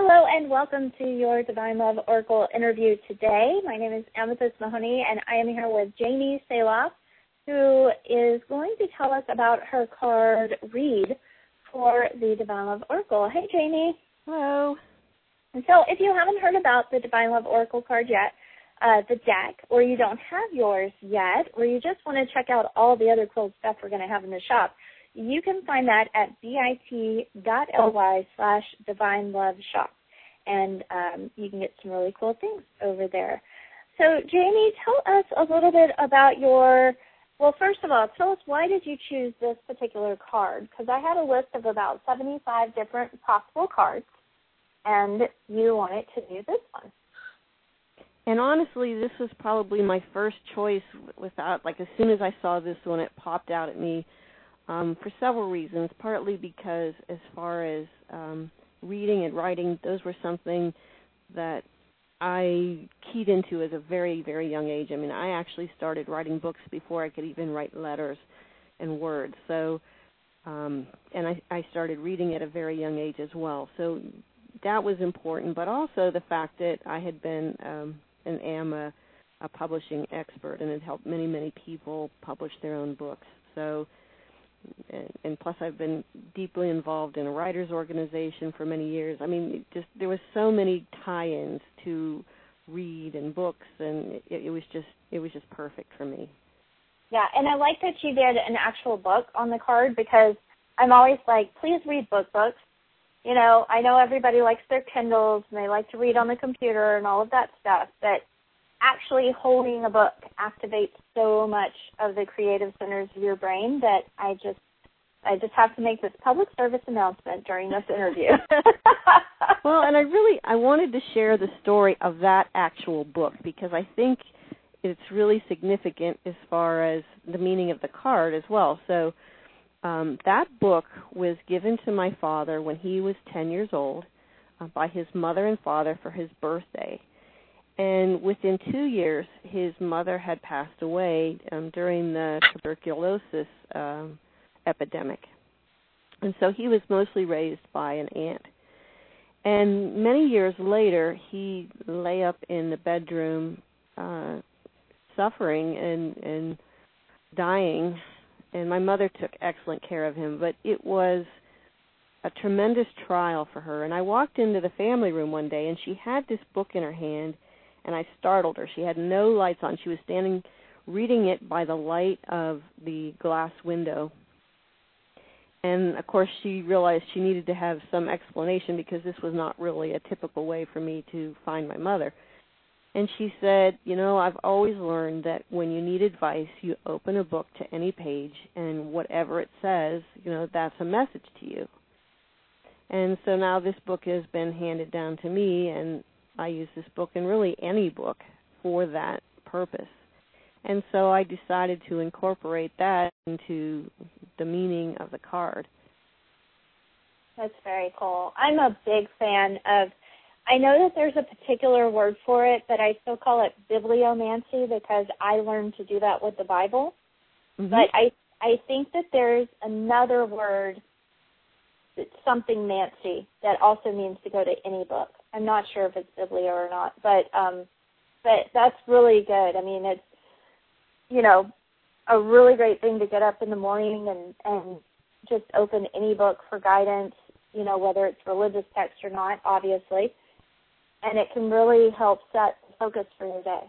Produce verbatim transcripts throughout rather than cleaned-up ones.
Hello and welcome to your Divine Love Oracle interview today. My name is Amethyst Mahoney and I am here with Janie Saloff, who is going to tell us about her card read for the Divine Love Oracle. Hey, Janie. Hello. And so if you haven't heard about the Divine Love Oracle card yet, uh, the deck, or you don't have yours yet, or you just want to check out all the other cool stuff we're going to have in the shop, you can find that at bit.ly slash Divine Love Shop. And um, you can get some really cool things over there. So, Janie, tell us a little bit about your, well, first of all, tell us why did you choose this particular card? Because I had a list of about seventy-five different possible cards, and you wanted to do this one. And honestly, this was probably my first choice without, like, as soon as I saw this one, it popped out at me. Um, for several reasons, partly because as far as um, reading and writing, those were something that I keyed into as a very, very young age. I mean, I actually started writing books before I could even write letters and words. So, um, and I, I started reading at a very young age as well. So that was important, but also the fact that I had been um, and am a, a publishing expert and had helped many, many people publish their own books. So. And, and plus, I've been deeply involved in a writers' organization for many years. I mean, it just there was so many tie-ins to read and books, and it, it was just it was just perfect for me. Yeah, and I like that you did an actual book on the card because I'm always like, please read book books. You know, I know everybody likes their Kindles and they like to read on the computer and all of that stuff, but actually holding a book activates so much of the creative centers of your brain that I just I just have to make this public service announcement during this interview. Well, and I really I wanted to share the story of that actual book because I think it's really significant as far as the meaning of the card as well. So um, that book was given to my father when he was ten years old uh, by his mother and father for his birthday. And within two years, his mother had passed away um, during the tuberculosis um, epidemic. And so he was mostly raised by an aunt. And many years later, he lay up in the bedroom uh, suffering and, and dying. And my mother took excellent care of him. But it was a tremendous trial for her. And I walked into the family room one day, and she had this book in her hand, and I startled her. She had no lights on. She was standing reading it by the light of the glass window. And, of course, she realized she needed to have some explanation because this was not really a typical way for me to find my mother. And she said, you know, I've always learned that when you need advice, you open a book to any page, and whatever it says, you know, that's a message to you. And so now this book has been handed down to me, and I use this book and really any book for that purpose. And so I decided to incorporate that into the meaning of the card. That's very cool. I'm a big fan of, I know that there's a particular word for it, but I still call it bibliomancy because I learned to do that with the Bible. Mm-hmm. But I, I think that there's another word, it's something Nancy, that also means to go to any book. I'm not sure if it's biblio or not, but um, but that's really good. I mean, it's, you know, a really great thing to get up in the morning and, and just open any book for guidance, you know, whether it's religious text or not, obviously, and it can really help set the focus for your day.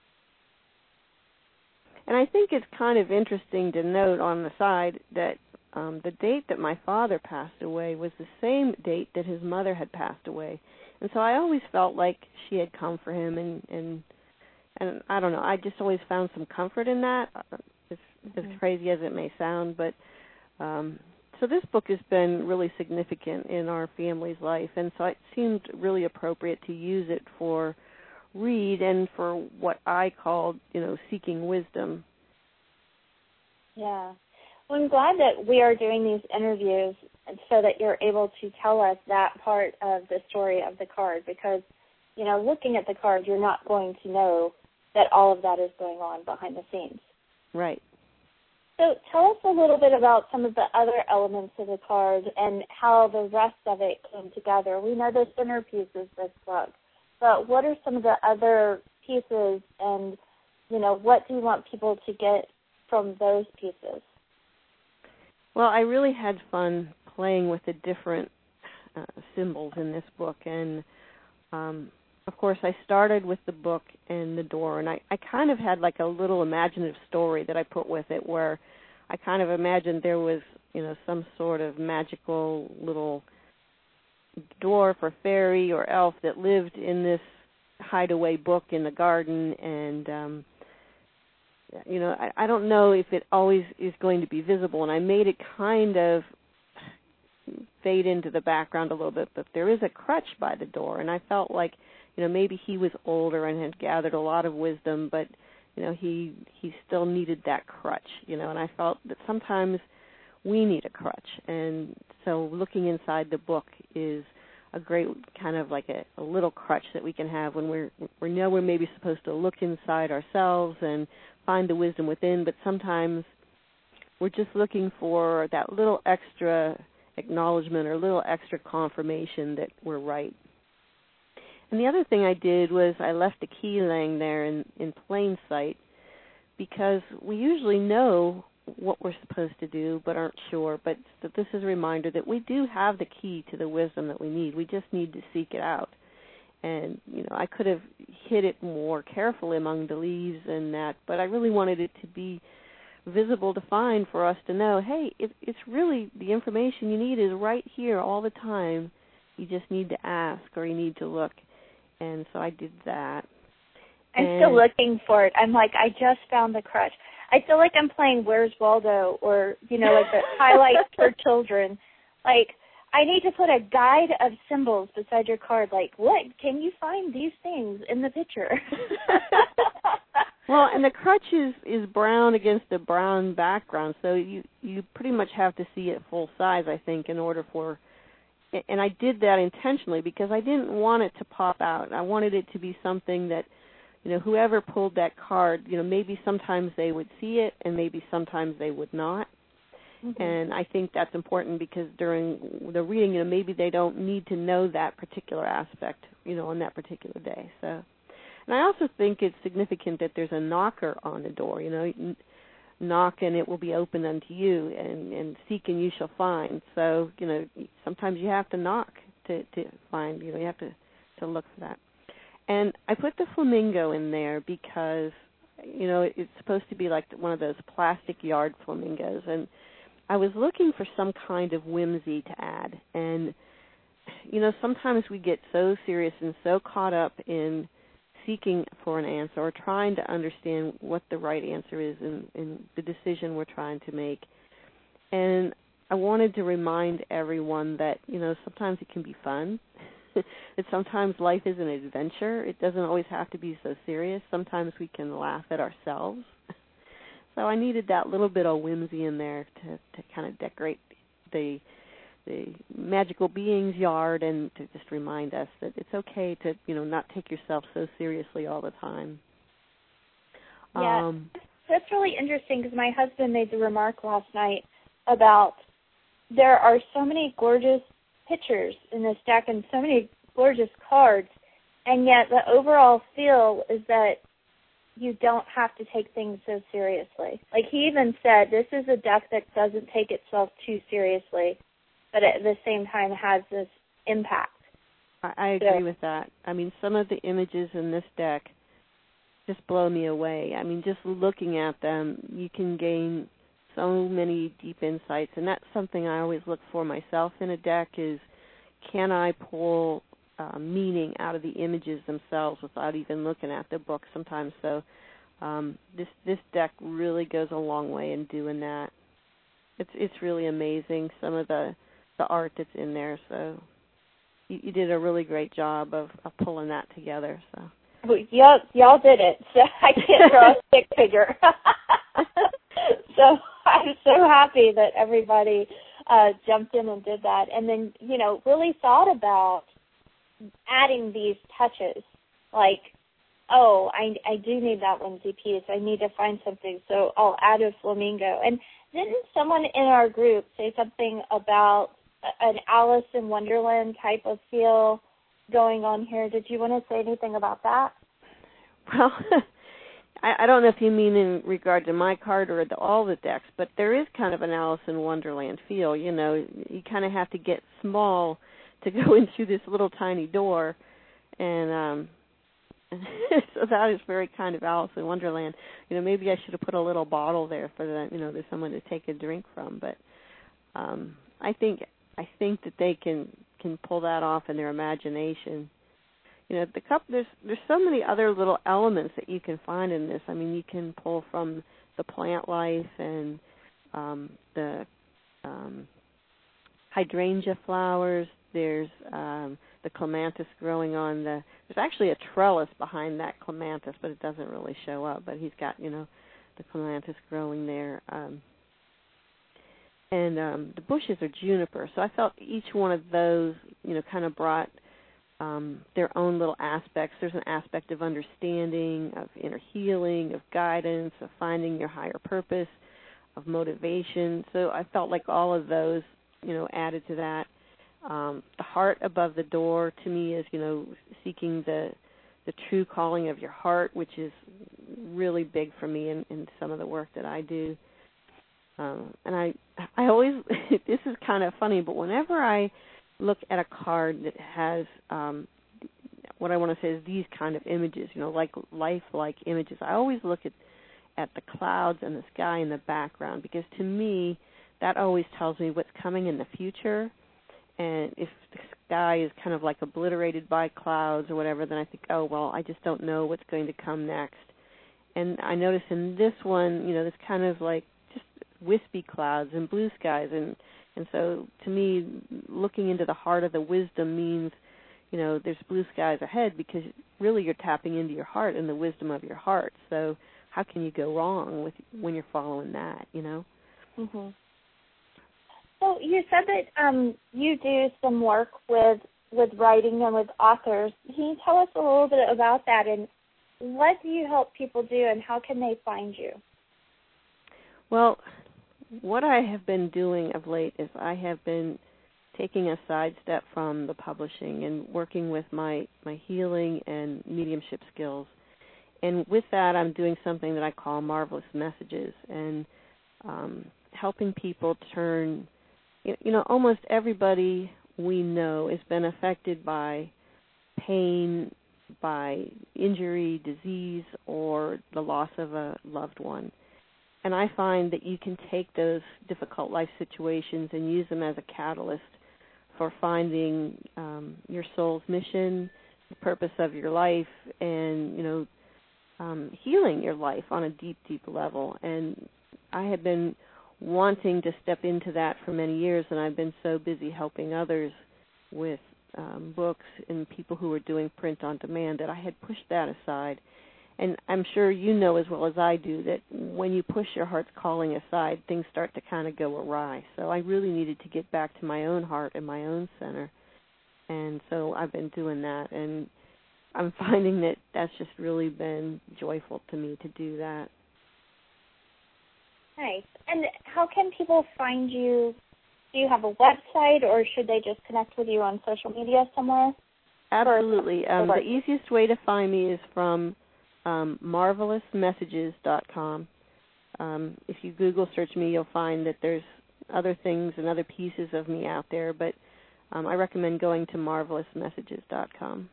And I think it's kind of interesting to note on the side that um, the date that my father passed away was the same date that his mother had passed away. And so I always felt like she had come for him, and, and and I don't know, I just always found some comfort in that, as, mm-hmm. as crazy as it may sound. But um, so this book has been really significant in our family's life, and so it seemed really appropriate to use it for read and for what I called, you know, seeking wisdom. Yeah. Well, I'm glad that we are doing these interviews so that you're able to tell us that part of the story of the card because, you know, looking at the card, you're not going to know that all of that is going on behind the scenes. Right. So tell us a little bit about some of the other elements of the card and how the rest of it came together. We know the centerpiece is this book, but what are some of the other pieces, and, you know, what do you want people to get from those pieces? Well, I really had fun playing with the different uh, symbols in this book, and um, of course I started with the book and the door, and I, I kind of had like a little imaginative story that I put with it, where I kind of imagined there was, you know, some sort of magical little dwarf or fairy or elf that lived in this hideaway book in the garden, and um, you know, I, I don't know if it always is going to be visible, and I made it kind of fade into the background a little bit, but there is a crutch by the door, and I felt like, you know, maybe he was older and had gathered a lot of wisdom, but, you know, he he still needed that crutch, you know, and I felt that sometimes we need a crutch, and so looking inside the book is a great kind of like a, a little crutch that we can have when we're, we know we're maybe supposed to look inside ourselves and find the wisdom within, but sometimes we're just looking for that little extra acknowledgement or a little extra confirmation that we're right. And the other thing I did was I left a key laying there in, in plain sight, because we usually know what we're supposed to do but aren't sure, but that this is a reminder that we do have the key to the wisdom that we need. We just need to seek it out. And, you know, I could have hid it more carefully among the leaves and that, but I really wanted it to be visible to find, for us to know, hey, it, it's really, the information you need is right here all the time. You just need to ask, or you need to look. And so I did that. I'm and still looking for it. I'm like, I just found the crutch. I feel like I'm playing Where's Waldo, or, you know, like the highlights for children. Like, I need to put a guide of symbols beside your card. Like, what? Can you find these things in the picture? Well, and the crutch is, is brown against a brown background, so you, you pretty much have to see it full size, I think, in order for, and I did that intentionally because I didn't want it to pop out. I wanted it to be something that, you know, whoever pulled that card, you know, maybe sometimes they would see it and maybe sometimes they would not. Mm-hmm. And I think that's important because during the reading, you know, maybe they don't need to know that particular aspect, you know, on that particular day. So. And I also think it's significant that there's a knocker on the door, you know, knock and it will be open unto you, and, and seek and you shall find. So, you know, sometimes you have to knock to, to find, you know, you have to, to look for that. And I put the flamingo in there because, you know, it's supposed to be like one of those plastic yard flamingos, and I was looking for some kind of whimsy to add. And, you know, sometimes we get so serious and so caught up in seeking for an answer or trying to understand what the right answer is in, in the decision we're trying to make. And I wanted to remind everyone that, you know, sometimes it can be fun. that sometimes life is an adventure. It doesn't always have to be so serious. Sometimes we can laugh at ourselves. So I needed that little bit of whimsy in there to, to kind of decorate the the magical being's yard, and to just remind us that it's okay to, you know, not take yourself so seriously all the time. Yeah, um, that's really interesting because my husband made the remark last night about there are so many gorgeous pictures in this deck and so many gorgeous cards, and yet the overall feel is that you don't have to take things so seriously. Like he even said, this is a deck that doesn't take itself too seriously, but at the same time has this impact. I, I agree so. with that. I mean, some of the images in this deck just blow me away. I mean, just looking at them, you can gain so many deep insights, and that's something I always look for myself in a deck is, can I pull uh, meaning out of the images themselves without even looking at the book sometimes? So um, this this deck really goes a long way in doing that. It's it's really amazing, some of the the art that's in there. So you, you did a really great job of, of pulling that together. So well, y'all, y'all did it. So I can't draw a stick figure. So I'm so happy that everybody uh, jumped in and did that, and then, you know, really thought about adding these touches. Like oh, I, I do need that whimsy piece. I need to find something, so I'll add a flamingo. And didn't someone in our group say something about an Alice in Wonderland type of feel going on here? Did you want to say anything about that? Well, I, I don't know if you mean in regard to my card or the, all the decks, but there is kind of an Alice in Wonderland feel. You know, you kind of have to get small to go in through this little tiny door, and um, so that is very kind of Alice in Wonderland. You know, maybe I should have put a little bottle there for the, you know, there's someone to take a drink from, but um, I think I think that they can can pull that off in their imagination. You know, the cup. There's there's so many other little elements that you can find in this. I mean, you can pull from the plant life and um, the um, hydrangea flowers. There's um, the clematis growing on the. There's actually a trellis behind that clematis, but it doesn't really show up. But he's got, you know, the clematis growing there. Um, and um, the bushes are juniper. So I felt each one of those, you know, kind of brought Um, their own little aspects. There's an aspect of understanding, of inner healing, of guidance, of finding your higher purpose, of motivation. So I felt like all of those, you know, added to that. Um, the heart above the door to me is, you know, seeking the the true calling of your heart, which is really big for me in, in some of the work that I do. Um, and I, I always, this is kind of funny, but whenever I look at a card that has um, what I want to say is these kind of images, you know, like lifelike images. I always look at at the clouds and the sky in the background, because to me that always tells me what's coming in the future. And if the sky is kind of like obliterated by clouds or whatever, then I think, oh, well, I just don't know what's going to come next. And I notice in this one, you know, there's kind of like just wispy clouds and blue skies, and And so to me, looking into the heart of the wisdom means, you know, there's blue skies ahead, because really you're tapping into your heart and the wisdom of your heart. So how can you go wrong with when you're following that, you know? Mm-hmm. So you said that um, you do some work with, with writing and with authors. Can you tell us a little bit about that, and what do you help people do, and how can they find you? Well, what I have been doing of late is I have been taking a sidestep from the publishing and working with my, my healing and mediumship skills. And with that, I'm doing something that I call Marvelous Messages, and um, helping people turn, you know, almost everybody we know has been affected by pain, by injury, disease, or the loss of a loved one. And I find that you can take those difficult life situations and use them as a catalyst for finding um, your soul's mission, the purpose of your life, and, you know, um, healing your life on a deep, deep level. And I have been wanting to step into that for many years, and I've been so busy helping others with um, books and people who were doing print on demand that I had pushed that aside. And I'm sure you know as well as I do that when you push your heart's calling aside, things start to kind of go awry. So I really needed to get back to my own heart and my own center. And so I've been doing that. And I'm finding that that's just really been joyful to me to do that. Nice. And how can people find you? Do you have a website, or should they just connect with you on social media somewhere? Absolutely. Um, the easiest way to find me is from Um, marvelous messages dot com. Um, if you Google search me, you'll find that there's other things and other pieces of me out there, but um, I recommend going to marvelous messages dot com.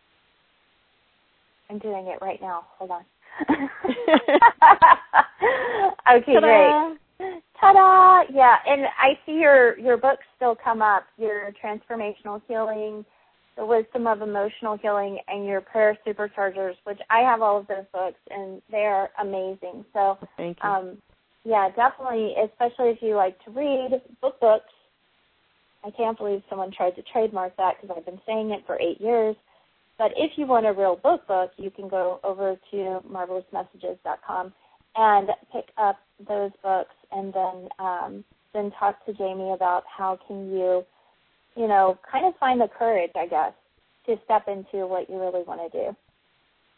I'm doing it right now. Hold on. Okay, Ta-da! great. Ta-da! Yeah, and I see your, your books still come up, your Transformational Healing, The Wisdom of Emotional Healing, and your Prayer Superchargers, which I have all of those books, and they are amazing. So, thank you. Um, yeah, definitely, especially if you like to read book books. I can't believe someone tried to trademark that, because I've been saying it for eight years. But if you want a real book book, you can go over to marvelous messages dot com and pick up those books, and then um, then talk to Jamie about how can you, you know, kind of find the courage, I guess, to step into what you really want to do.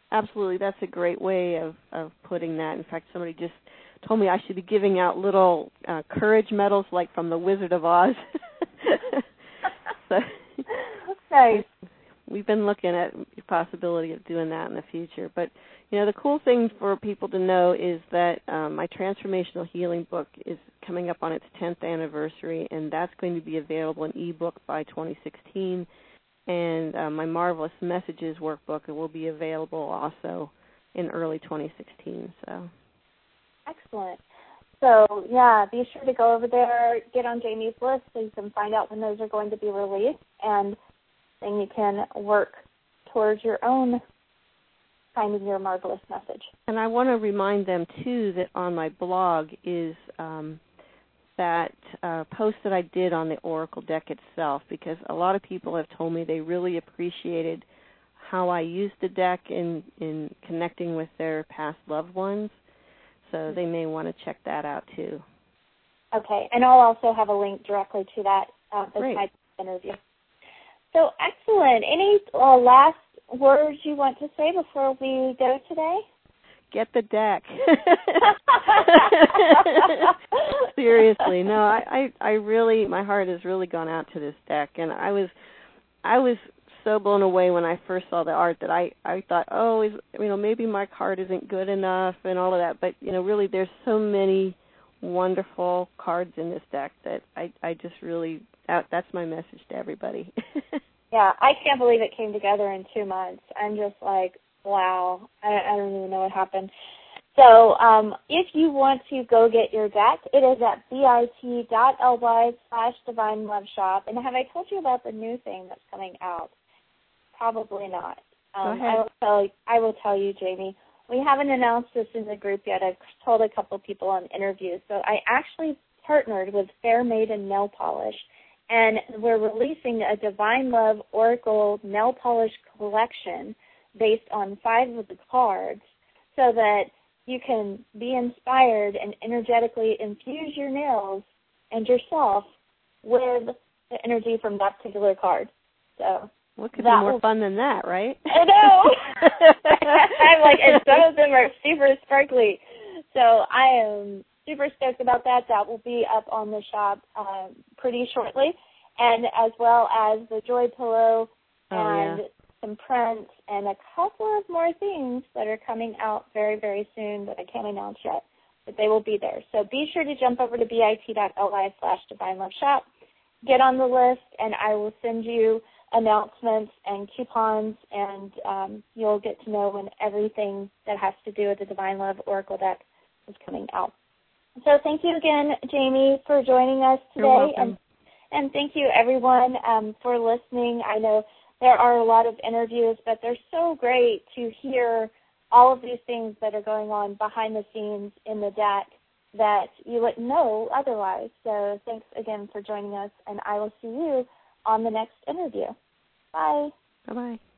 absolutely. That's a great way of, of putting that. In fact, somebody just told me I should be giving out little uh, courage medals like from the Wizard of Oz. So, nice. We've been looking at the possibility of doing that in the future. But, you know, the cool thing for people to know is that um, my Transformational Healing book is coming up on its tenth anniversary, and that's going to be available in ebook by twenty sixteen. And uh, my Marvelous Messages workbook will be available also in early twenty sixteen. So, excellent. So, yeah, be sure to go over there, get on Jamie's list so you can find out when those are going to be released, and then you can work towards your own finding your marvelous message. And I want to remind them, too, that on my blog is um, that uh, post that I did on the Oracle deck itself, because a lot of people have told me they really appreciated how I used the deck in, in connecting with their past loved ones. So they may want to check that out, too. Okay, and I'll also have a link directly to that uh, this Great. type of interview. So excellent. Any uh, last words you want to say before we go today? Get the deck. Seriously, no, I, I, I really, my heart has really gone out to this deck, and I was, I was so blown away when I first saw the art that I, I thought, oh, is, you know, maybe my card isn't good enough and all of that. But, you know, really there's so many wonderful cards in this deck that I, I just really, that, that's my message to everybody. Yeah, I can't believe it came together in two months. I'm just like, wow, I, I don't even know what happened. So um, if you want to go get your deck, it is at bit.ly slash Divine Love Shop. And have I told you about the new thing that's coming out? Probably not. Um, Go ahead. I will tell you, I will tell you, Jamie. We haven't announced this in the group yet. I've told a couple of people on interviews. So I actually partnered with Fair Maiden Nail Polish, and we're releasing a Divine Love Oracle nail polish collection based on five of the cards so that you can be inspired and energetically infuse your nails and yourself with the energy from that particular card. So what could that be more will, fun than that, right? I know. I'm like, and some of them are super sparkly. So I am super stoked about that. That will be up on the shop uh, pretty shortly, and as well as the Joy Pillow oh, and yeah. some prints and a couple of more things that are coming out very, very soon that I can't announce yet, but they will be there. So be sure to jump over to bit.ly slash Divine Love Shop, get on the list, and I will send you announcements and coupons, and um, you'll get to know when everything that has to do with the Divine Love Oracle deck is coming out. So thank you again, Jamie, for joining us today. You're welcome. And, and thank you, everyone, um, for listening. I know there are a lot of interviews, but they're so great to hear all of these things that are going on behind the scenes in the deck that you wouldn't know otherwise. So thanks again for joining us, and I will see you on the next interview. Bye. Bye-bye.